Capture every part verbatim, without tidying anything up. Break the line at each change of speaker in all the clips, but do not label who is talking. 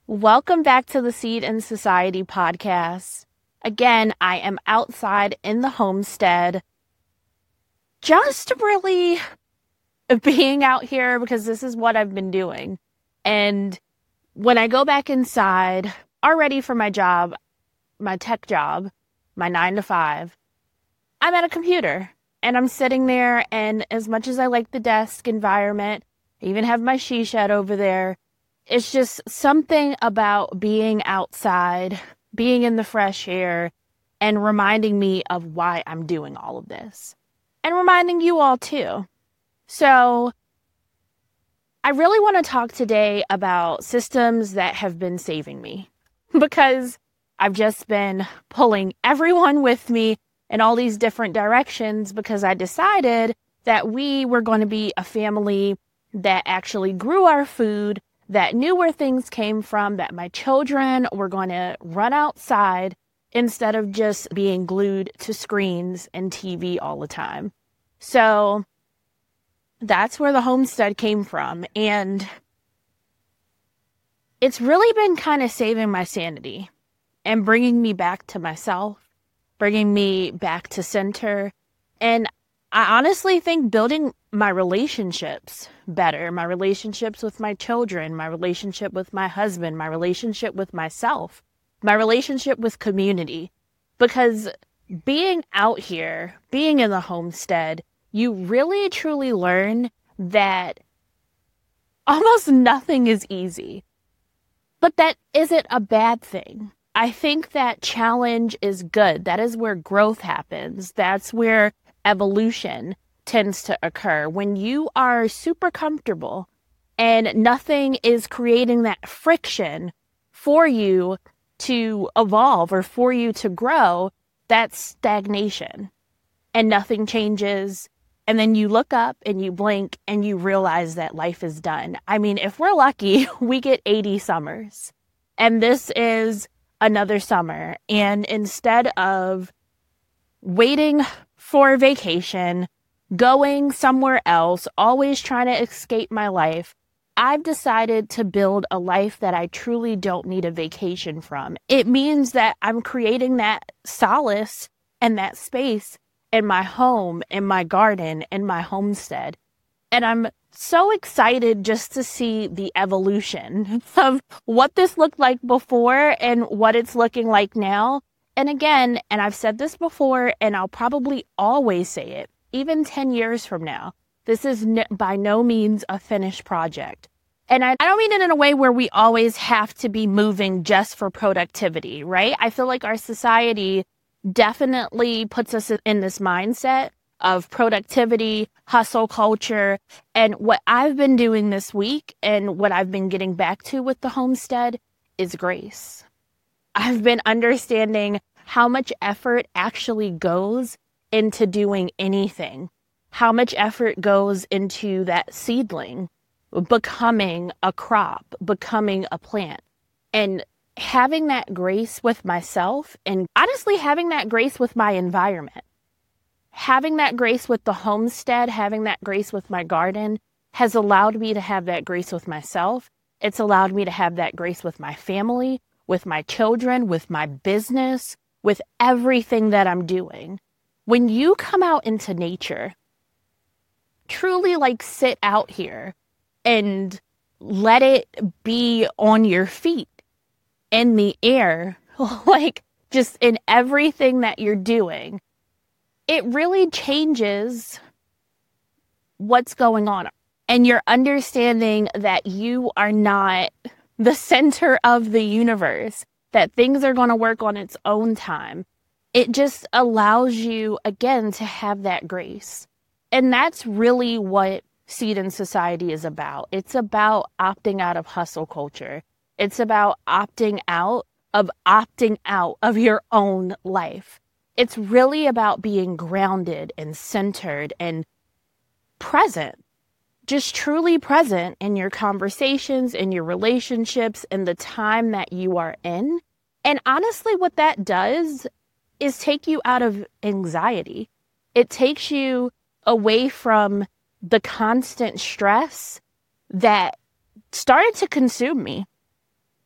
Welcome back to the Seed and Society podcast. Again, I am outside in the homestead, just really being out here because this is what I've been doing. And when I go back inside, already for my job, my tech job, my nine to five, I'm at a computer and I'm sitting there, and as much as I like the desk environment, I even have my she shed over there. It's just something about being outside, being in the fresh air, and reminding me of why I'm doing all of this. And reminding you all too. So I really want to talk today about systems that have been saving me. Because I've just been pulling everyone with me in all these different directions because I decided that we were going to be a family that actually grew our food, that knew where things came from, that my children were going to run outside instead of just being glued to screens and T V all the time. So that's where the homestead came from. And it's really been kind of saving my sanity and bringing me back to myself, bringing me back to center. And I honestly think building my relationships better, my relationships with my children, my relationship with my husband, my relationship with myself, my relationship with community. Because being out here, being in the homestead, you really truly learn that almost nothing is easy. But that isn't a bad thing. I think that challenge is good. That is where growth happens. That's where evolution tends to occur. When you are super comfortable and nothing is creating that friction for you to evolve or for you to grow, that's stagnation and nothing changes. And then you look up and you blink and you realize that life is done. I mean, if we're lucky, we get eighty summers, and this is another summer. And instead of waiting for vacation, going somewhere else, always trying to escape my life, I've decided to build a life that I truly don't need a vacation from. It means that I'm creating that solace and that space in my home, in my garden, in my homestead. And I'm so excited just to see the evolution of what this looked like before and what it's looking like now. And again, and I've said this before, and I'll probably always say it, even ten years from now, this is n- by no means a finished project. And I, I don't mean it in a way where we always have to be moving just for productivity, right? I feel like our society definitely puts us in this mindset of productivity, hustle culture. And what I've been doing this week and what I've been getting back to with the homestead is grace. I've been understanding how much effort actually goes into doing anything, how much effort goes into that seedling becoming a crop, becoming a plant, and having that grace with myself, and honestly having that grace with my environment, having that grace with the homestead, having that grace with my garden has allowed me to have that grace with myself. It's allowed me to have that grace with my family, with my children, with my business, with everything that I'm doing. When you come out into nature, truly like sit out here and let it be on your feet, in the air, like just in everything that you're doing, it really changes what's going on. And you're understanding that you are not the center of the universe, that things are going to work on its own time. It just allows you, again, to have that grace. And that's really what Seed and Society is about. It's about opting out of hustle culture. It's about opting out of opting out of your own life. It's really about being grounded and centered and present. Just truly present in your conversations, in your relationships, in the time that you are in. And honestly, what that does is take you out of anxiety. It takes you away from the constant stress that started to consume me.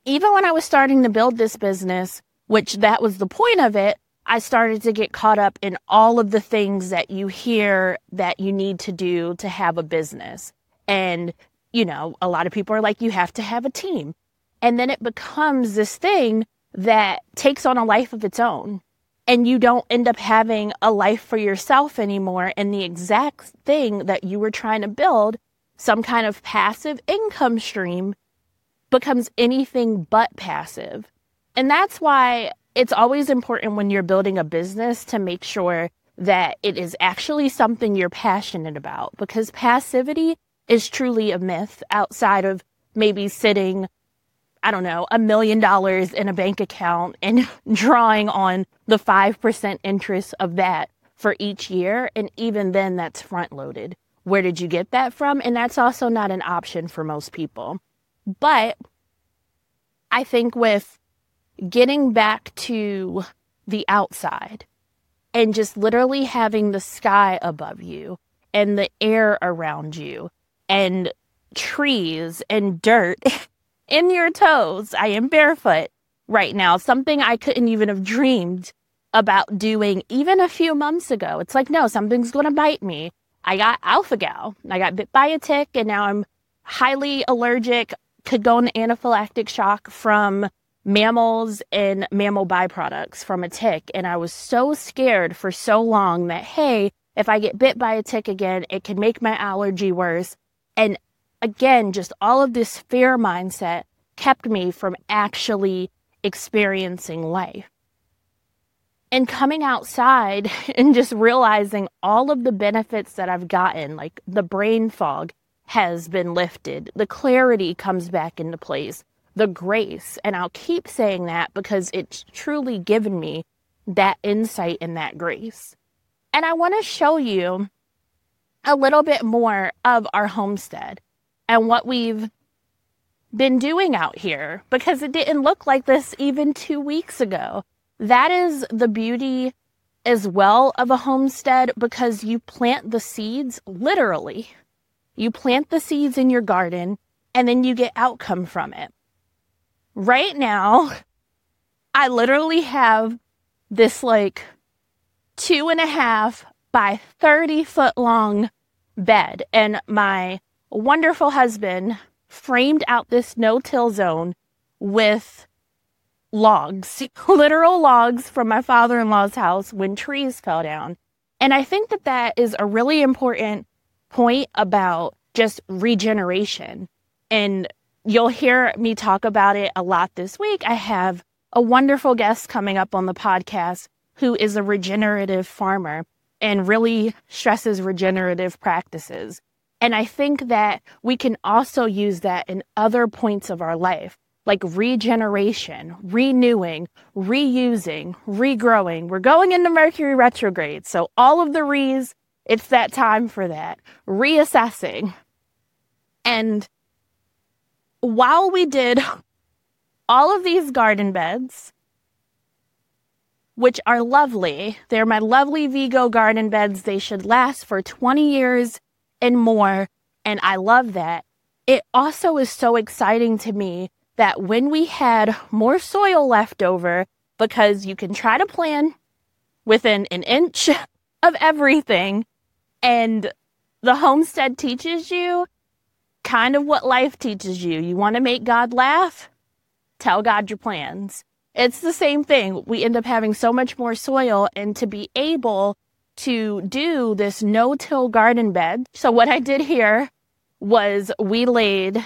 even when I was starting to build this business, which that was the point of it, I started to get caught up in all of the things that you hear that you need to do to have a business. And, you know, a lot of people are like, you have to have a team. And then it becomes this thing that takes on a life of its own. And you don't end up having a life for yourself anymore. And the exact thing that you were trying to build, some kind of passive income stream, becomes anything but passive. And that's why it's always important when you're building a business to make sure that it is actually something you're passionate about, because passivity is truly a myth outside of maybe sitting, I don't know, a million dollars in a bank account and drawing on the five percent interest of that for each year. And even then, that's front loaded. Where did you get that from? And that's also not an option for most people. But I think with getting back to the outside and just literally having the sky above you and the air around you and trees and dirt in your toes. I am barefoot right now, something I couldn't even have dreamed about doing even a few months ago. It's like, no, something's going to bite me. I got alpha-gal. I got bit by a tick, and now I'm highly allergic, could go into anaphylactic shock from mammals and mammal byproducts from a tick. And I was so scared for so long that, hey, if I get bit by a tick again, it could make my allergy worse. And again, just all of this fear mindset kept me from actually experiencing life. And coming outside and just realizing all of the benefits that I've gotten, like the brain fog has been lifted, the clarity comes back into place, the grace. And I'll keep saying that because it's truly given me that insight and that grace. And I want to show you a little bit more of our homestead and what we've been doing out here, because it didn't look like this even two weeks ago. That is the beauty as well of a homestead, because you plant the seeds, literally. You plant the seeds in your garden and then you get outcome from it. Right now, I literally have this like two and a half by thirty foot long bed, and my wonderful husband framed out this no-till zone with logs, literal logs from my father-in-law's house when trees fell down. And I think that that is a really important point about just regeneration. And you'll hear me talk about it a lot this week. I have a wonderful guest coming up on the podcast who is a regenerative farmer and really stresses regenerative practices. And I think that we can also use that in other points of our life, like regeneration, renewing, reusing, regrowing. We're going into Mercury retrograde. So all of the re's, it's that time for that. Reassessing. And while we did all of these garden beds, which are lovely, they're my lovely Vigo garden beds. They should last for twenty years and more. And I love that. It also is so exciting to me that when we had more soil left over, because you can try to plan within an inch of everything, and the homestead teaches you kind of what life teaches you. You want to make God laugh? Tell God your plans. It's the same thing. We end up having so much more soil, and to be able to do this no-till garden bed. So what I did here was we laid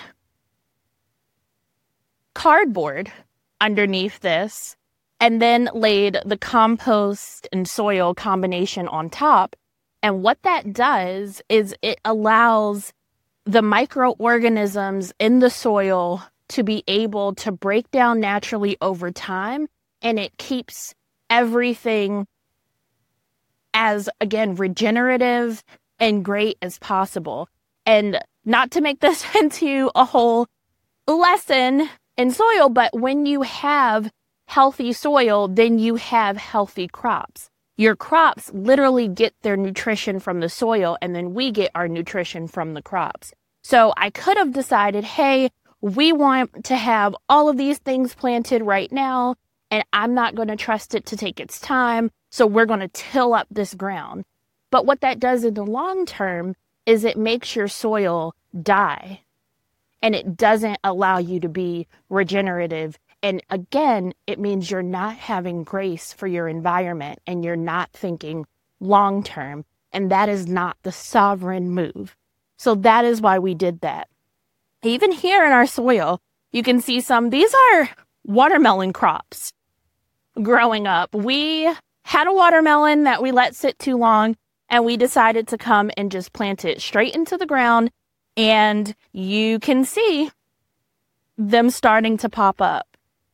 cardboard underneath this and then laid the compost and soil combination on top. And what that does is it allows the microorganisms in the soil to be able to break down naturally over time, and it keeps everything as, again, regenerative and great as possible. And not to make this into a whole lesson in soil, but when you have healthy soil, then you have healthy crops. Your crops literally get their nutrition from the soil, and then we get our nutrition from the crops. So I could have decided, hey, we want to have all of these things planted right now, and I'm not going to trust it to take its time, so we're going to till up this ground. But what that does in the long term is it makes your soil die, and it doesn't allow you to be regenerative. And again, it means you're not having grace for your environment, and you're not thinking long term, and that is not the sovereign move. So that is why we did that. Even here in our soil, you can see some, these are watermelon crops growing up. We had a watermelon that we let sit too long, and we decided to come and just plant it straight into the ground. And you can see them starting to pop up.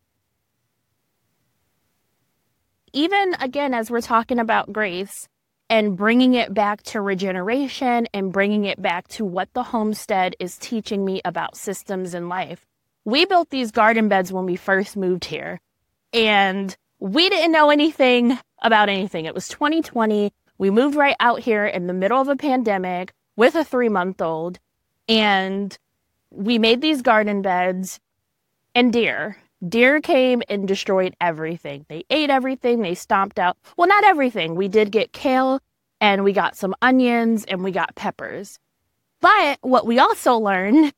Even again, as we're talking about grace and bringing it back to regeneration and bringing it back to what the homestead is teaching me about systems in life. We built these garden beds when we first moved here, and we didn't know anything about anything. It was twenty twenty. We moved right out here in the middle of a pandemic with a three-month-old, and we made these garden beds, and deer. Deer came and destroyed everything. They ate everything. They stomped out. Well, not everything. We did get kale, and we got some onions, and we got peppers. But what we also learned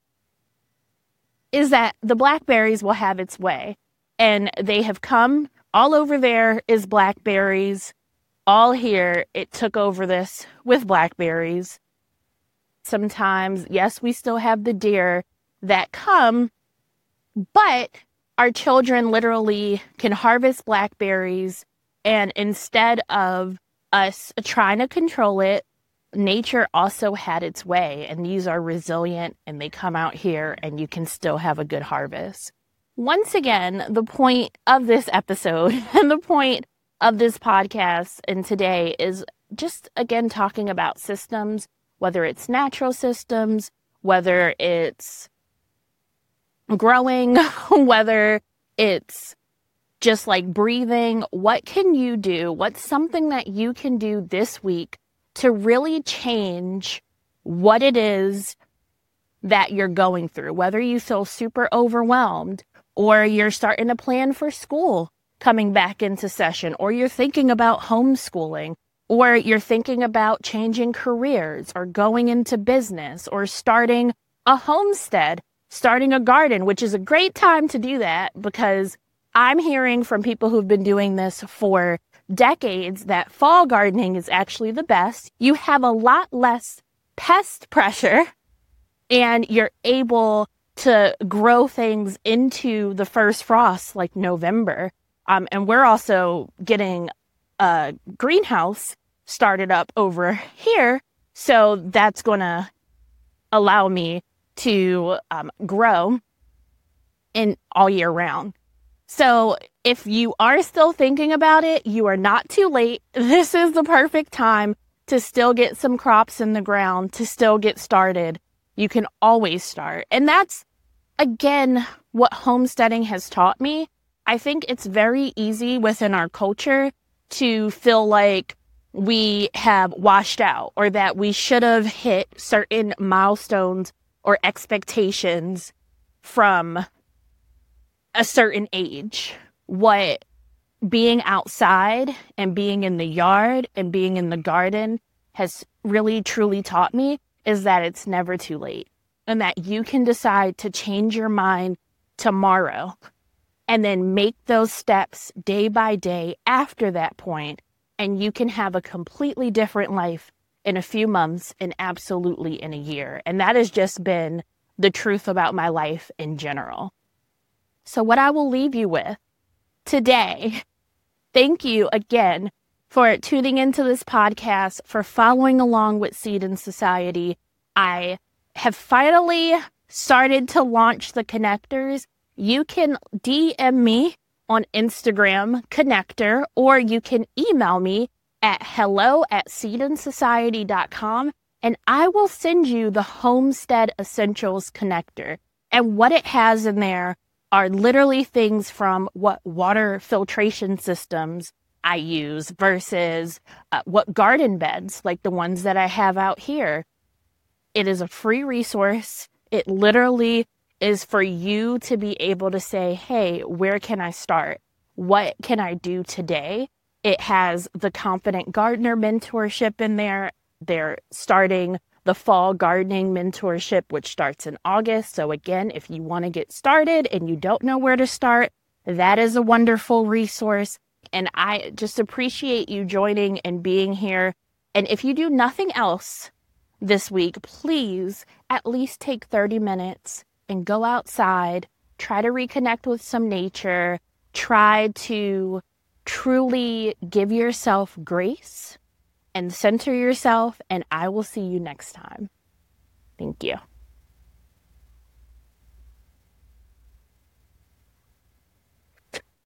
is that the blackberries will have its way. And they have come. All over there is blackberries. All here, it took over this with blackberries. Sometimes, yes, we still have the deer that come, but our children literally can harvest blackberries, and instead of us trying to control it, nature also had its way, and these are resilient, and they come out here, and you can still have a good harvest. Once again, the point of this episode and the point of this podcast and today is just, again, talking about systems, whether it's natural systems, whether it's growing, whether it's just like breathing. What can you do? What's something that you can do this week to really change what it is that you're going through? Whether you feel super overwhelmed, or you're starting to plan for school coming back into session, or you're thinking about homeschooling, or you're thinking about changing careers or going into business or starting a homestead, starting a garden, which is a great time to do that, because I'm hearing from people who've been doing this for decades that fall gardening is actually the best. You have a lot less pest pressure, and you're able to grow things into the first frost like November. Um, and we're also getting a greenhouse started up over here. So that's going to allow me to um, grow in all year round. So if you are still thinking about it, you are not too late. This is the perfect time to still get some crops in the ground, to still get started. You can always start. And that's, again, what homesteading has taught me. I think it's very easy within our culture to feel like we have washed out, or that we should have hit certain milestones or expectations from a certain age. What being outside and being in the yard and being in the garden has really truly taught me is that it's never too late, and that you can decide to change your mind tomorrow and then make those steps day by day after that point, and you can have a completely different life in a few months and absolutely in a year. And that has just been the truth about my life in general. So what I will leave you with today, thank you again for tuning into this podcast, for following along with Seed and Society. I have finally started to launch the connectors. You can D M me on Instagram, connector, or you can email me at hello at seed and society dot com, and I will send you the Homestead Essentials connector. And what it has in there are literally things from what water filtration systems I use versus uh, what garden beds, like the ones that I have out here. It is a free resource. It literally is for you to be able to say, hey, where can I start? What can I do today? It has the Confident Gardener mentorship in there. They're starting the fall gardening mentorship, which starts in August. So again, if you want to get started and you don't know where to start, that is a wonderful resource. And I just appreciate you joining and being here. And if you do nothing else this week, please at least take thirty minutes and go outside, try to reconnect with some nature, try to truly give yourself grace and center yourself. And I will see you next time. Thank you.